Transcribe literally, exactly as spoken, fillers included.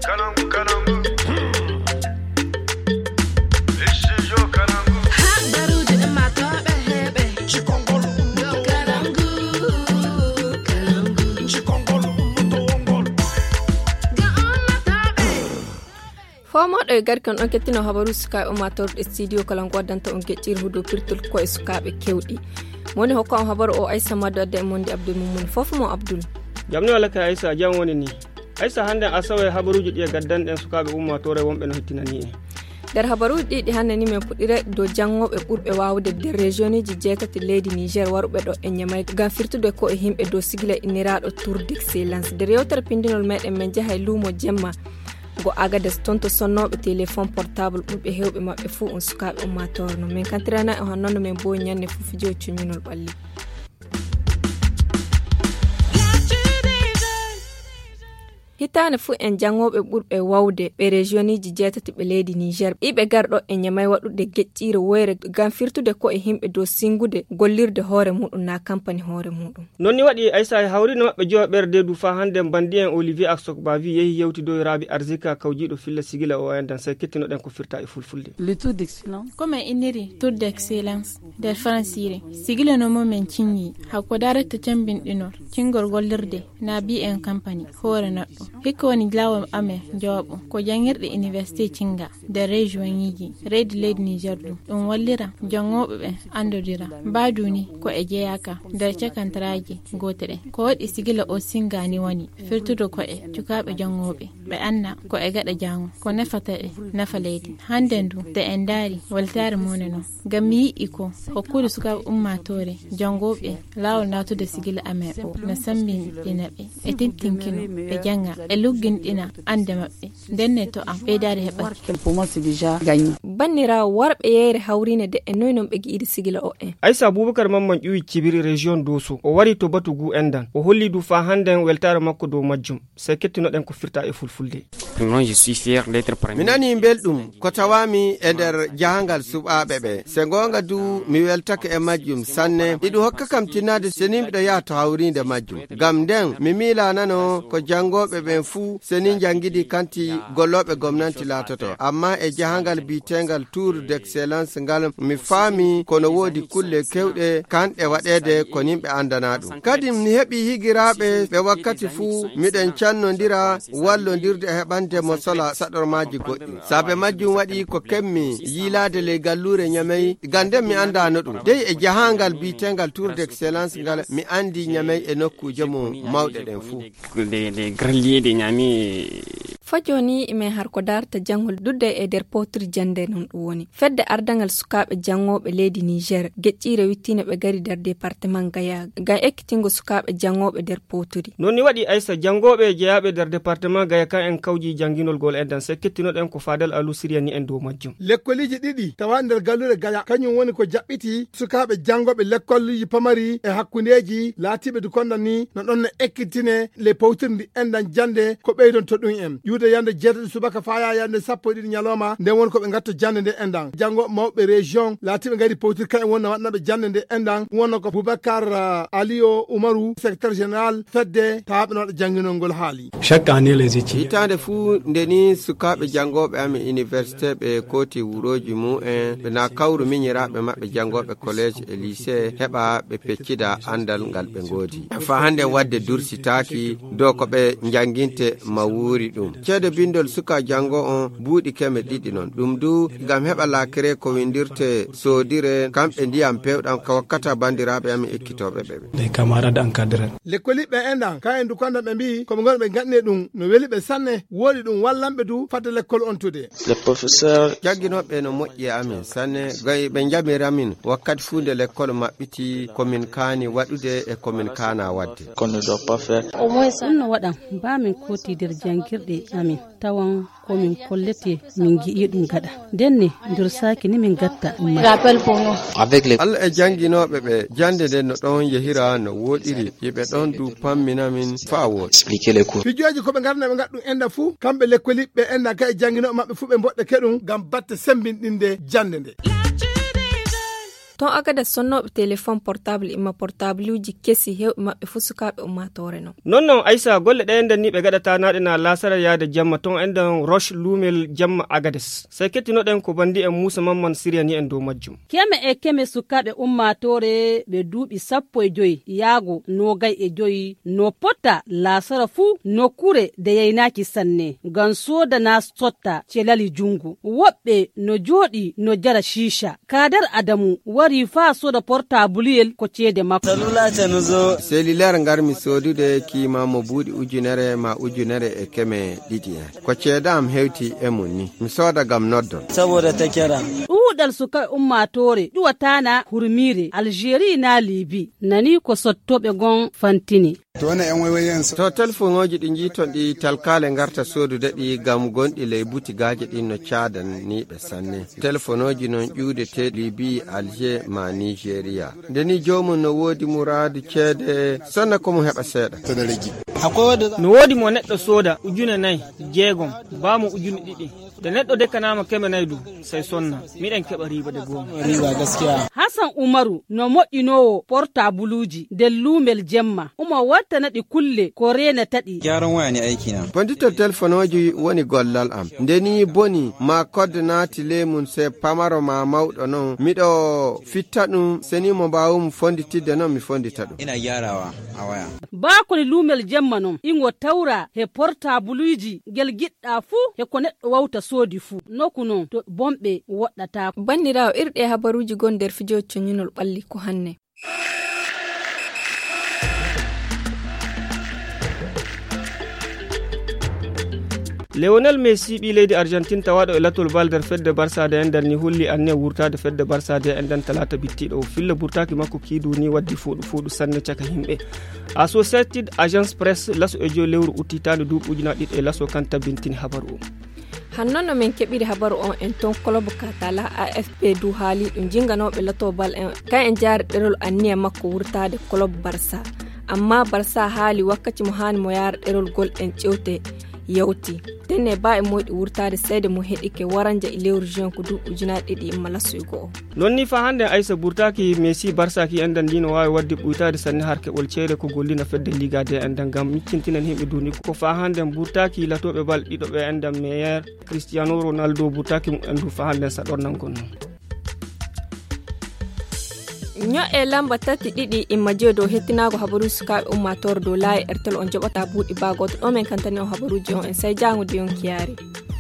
Fomoɗo e garkan on kettino habaru sukaɓe ummatorde studio kala goddanta on geccir hudo pirtol ko e sukaɓe kewɗi moni hokka on habaru o Aissa Maddo adde e monde Abdul Mumun fofmo Abdul jamni wala ka Aissa jam woni ni Aissa hande asawe habaruji ɗi e gaddanɗen sukaɓe ummatore wonɓe no hettinani en der habaruji ɗiɗi hande ni men puɗɗire dow jangoɓe ɓurɓe wawde nder région ji jeetati leydi Niger waruɓe ɗo e Niamey ngam firtude ko e himɓe dow sigla inniraɗo Tour d'Excellence nder yewtere pindinol meɗen men jahay luumo jemma go Agades tonto sonnoɓe téléphone portable ɓurɓe hewɓe mabɓe fu on sukaɓe ummatore no min kantirana e honnono men bo ñanne fu fijo cuñunol ɓalli hitane fu en jangoɓe ɓurɓe wawde ɓe région ji jeetati ɓe leydi Niger iɓe garɗo e Niamey waɗude geccire woyre ngam firtude ko e himɓe dow singude gollirde hoore muɗum na campagne hoore muɗum non ni waɗi Aissa hawrino maɓɓe jowa ɓerde du fa hande bandi en Olivier Aksokba wi yehi yewtidoyraɓe Arzika kawjiɗo filla sigila o endan sey kettinoɗen ko firta e fulfulde le Tour d'Excellence comme iniri Tour d'Excellence der francire sigila no momen cinyi hakko darata cambinɗinor cingol gollirde na bi en campagne hoore naɗɗo hikko woni lawa ame jawabo ko jangirde université cinga de région yiji red leydi Niger du ɗum wallira jangoɓe ɓe andodira baduni ko e jeyaka nder cakantraji gotere ko waɗi sigila o singani woni firtudo ko e cukaɓe jangoɓe ɓe anna ko e gaɗa jango ko nafata e nafa leydi hande ndu de en daari waltare moneno ngam mi yi'i ko hokkude sukaɓe ummatore jangoɓe lawol natude sigila ame o no sambinɗinaɓe e tintinkino ɓe janga e lugginɗina ande maɓɓe ndenne to am ɓeydare heɓa bannira warɓe yeyre hawrine de e noy non ɓe gi'idi sigila o en Aissa Abubakar Mamman ƴuwi cibiri région Dosso o wari to batugu endan o holli du fa handen weltare makko dow majjum sey kettinoɗen ko firta e fulfulde mi nani belɗum ko tawami e nder jahangal suɓaɓe ɓe se gonga du mi weltake e majjum sanne iɗum hokka kam tinnade seni mbiɗo yaha to hawrinde majjum ngam nden mi milanano ko jangoɓe ɓen fuu seni jangidi kanti golloɓe gomnati latoto amma e jahangal bitengal Tour d'Excellence ngal mi faami kono woodi kulle kewɗe kanɗe waɗede ko nimɓe andana ɗum kadi mi heɓi higiraɓe ɓe wakkati fuu miɗen cannodira wallodirde e heɓande mo sola saɗormaji goɗɗi saabe majjum waɗi ko kemmi yiilade ley gallure Niamey ganden mi andano ɗum dey e jahangal bitengal Tour d'Excellence ngal mi andi Niamey e nokkuje mum mawɗe ɗen fuu fajoni ime har ko darta jangol dudde e der potri jande non ɗum woni fedde ardangal sukaɓe jangoɓe leydi Niger geccire wittine ɓe gari der département Gaya ga ekkitingo sukaɓe jangoɓe der potri non ni waɗi Aissa jangoɓe jeyaɓe der département Gaya kan en kawji janginol gol endan se kettinoɗen ko Fadel Alou Syria ni en dow majjum lekkoliji ɗiɗi tawa nder gallure Gaya kañum woni ko jaɓɓiti sukaɓe jangoɓe lekkolji pamari e hakkundeji laatiɓe du kondan ni no ɗon ne ekkitine les powtirdi endan jande ko ɓeydon to ɗum en yude yande jeetati subaka faya yande sappo e ɗiɗi ñalawma nden woni koɓe gatto jande nde endan jango mawɓe région laatiɓe gari powtir kaɓe wonna waɗnaɓe jande nde endan wonno ko Boubacar uh, Aliyo Umaru secrétaire général fedde tawaɓe noɗo janginol ngol haali chaque année les étudiants hitande fuu ndeni sukaɓe jangoɓe ami université ɓe koti wuroji mu'en ɓe na kawru miñiraɓe maɓɓe jangoɓe collège e lycée heɓa ɓe peccida andal ngal ɓe ngoodi fa hande wadde dursitaki dow ko ɓe janginte ma wuuri ɗum ceede bindol suka jango on buuɗi keme ɗiɗi non ɗum du ngam heɓa lakire ko windirte soodire kamɓe ndiyam pewɗam ka wakkata bandiraɓe ami ekkitoɓe ɓe les camarades encadrés lekkoliɓe endan ka en du konda ɓe mbi koɓe gonɓe ganne ɗum no weli ɓe sanne woodi ɗum wallanɓe du fadde l'école on tude le professeur jagginoɓe no moƴƴi amin sanne gay ɓe jamiramin wakkati fuu nde l'école maɓɓiti komin kaani waɗude e komin kana wadde kono do pas faire au moins ɗum no waɗan bamin kotidir jangirɗe amin tawan komin kollete min gi'i ɗum gaɗa denne nder saki ni min gatta Allah e janginoɓe ɓe jande nde no ɗon yehira no woɗiri yiɓe ɗon du pamminamin fa woɗi fijoji koɓe garna ɓe gaɗɗum enda fuu kamɓe lekkoliɓe enda ka e janginoɓe maɓɓe fuu ɓe mboɗɗe keɗum ngam batte sembinɗinde jande nde ton aga da sonnoɓe téléphone portable ima portable uji kesi hew maɓɓe fu sukaɓe ummatore no non non aissa golle ɗe enden ni ɓe gaɗata naɗe na lasara yaade jamma ton enden roche lumel jamma agades sai kettinoɗen ko bandi en Moussa Mamman siriyani en dow majjum keme e keme sukaɓe ummatore ɓe duuɓi sappo e joyi yaago nogay e joyi no potta lasara fuu nokkure de yaynaki sanne ngam sodana sotta celali jungu woɓɓe no jooɗi no jara shisha kadar adamu wari fa soda portabuliyel ko ceede makko salulace no zo cellulaire ngarmi sodude kima mo buuɗi ujunere ma ujunere e keme ɗiɗi en ko ceedam hewti e mun ni mi soda gam noddon saboda ta kera ɗuuɗal suka ummatore ɗuwatana hurmire algérie na libi nani ko sottoɓe gon fantini to wana en wayoyin to telephone oji ɗi jiton ɗi talkale garta sodude ɗi gam gonɗi ley butigaje ɗin no cadan ni ɓe sanne telephone oji non ƴuudete libi alger ma nigéria ndeni jomum no woodi muradu ceede sonna komo heɓa seeɗa no woodi mo neɗɗo sooda ujune nayyi jeegom bamo ujune ɗiɗi de neɗɗo dekkanama keme nayyi du sey sonna miɗen keɓa riba de goom riba gaskiya Hassan Umaru no moƴƴinowo portabuluji del lumel jemma uma wattana ɗi kulle ko rena taɗi gyaran waya ni aiki na bandito telephone oji woni gollal am ndeni boni ma code naati lemun se pamaro ma mawɗo non miɗo fitta ɗum seni mo mbawum fonditidde non mi fondita ɗum ina gyarawa a waya bakoni lumel jemma non ingo tawra he portabuluji gel giɗɗa fuu he ko neɗɗo wawta soodi fuu nokku non to bomɓe woɗɗata bandirawo irɗe habaruji gon nder fijo coñinol ɓalli ko hanne Lionel Messi ɓi leydi Argentine tawaɗo e latol bal nder fedde Barsade en nder ni holli anne wurtade fedde Barsade en den talata bittiɗo o filla burtaki makko kiidu ni waddi fuuɗu fuuɗu sanne caka himɓe Associated Agence Press laso e jo lewru uttitande duuɓi ujuna ɗiɗi e laso kan tabbintini habaru o hannon no min keɓiri habaru on en ton club katala A F P du haali ɗum jinganoɓe lato bal en kan en jaari ɗerol anniya makko wurtade club Barça amma Barça haali wakkati mo hani mo yaara ɗerol gol en ƴewte yawti tenne ba e moyɗi wurtade seede mo heɗike waranja e lewru juin ko duuɓi ujunaɗe ɗiɗi imma lasuygo o non ni fa hande Aissa burtaki Messi Barça ki endan dino wawi wadde ɓuytade sanne har keɓol ceede ko gollina fedde Liga de endan gam miccintinen himɓe duni ko fa hande burtaki latoɓe bal ɗiɗoɓe endan meilleur Cristiano Ronaldo burtaki mum endu fa hande saɗornankon non nyo e lamba tati ɗiɗi imma jeedo hettinago habaru sukaɓe ummatore dow laayi ertel on joɓata buuɗi bagoto ɗo men kantani on habaruji on en sai jangude yon kiyari